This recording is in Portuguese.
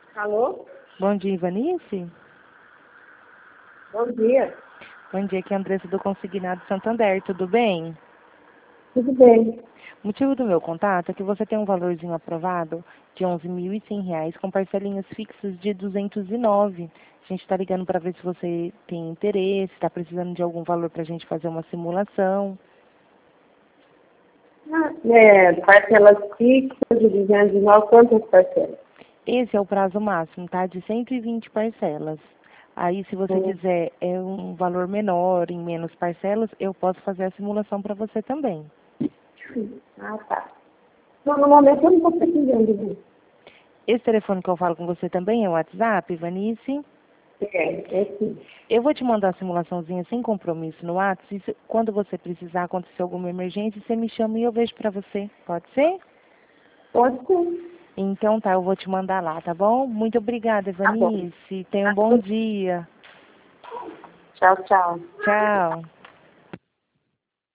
Alô? Bom dia, Ivanice. Bom dia. Bom dia, aqui é a Andressa do Consignado Santander, tudo bem? Tudo bem? O motivo do meu contato é que você tem um valorzinho aprovado de R$ 11.100 com parcelinhas fixas de 209. A gente está ligando para ver se você tem interesse, está precisando de algum valor para a gente fazer uma simulação. Parcelas fixas de 209, quantas parcelas? Esse é o prazo máximo, tá? De 120 parcelas. Aí, se você quiser um valor menor, em menos parcelas, eu posso fazer a simulação para você também. Ah, tá. Não, no momento eu não estou precisando disso. Esse telefone que eu falo com você também é o WhatsApp, Ivanice? É sim. Eu vou te mandar a simulaçãozinha sem compromisso no WhatsApp. E quando você precisar, acontecer alguma emergência, você me chama e eu vejo para você. Pode ser? Pode ser. Então tá, eu vou te mandar lá, tá bom? Muito obrigada, Tá bom. Ivanice. Tenha um bom dia. Tchau, tchau. Tchau.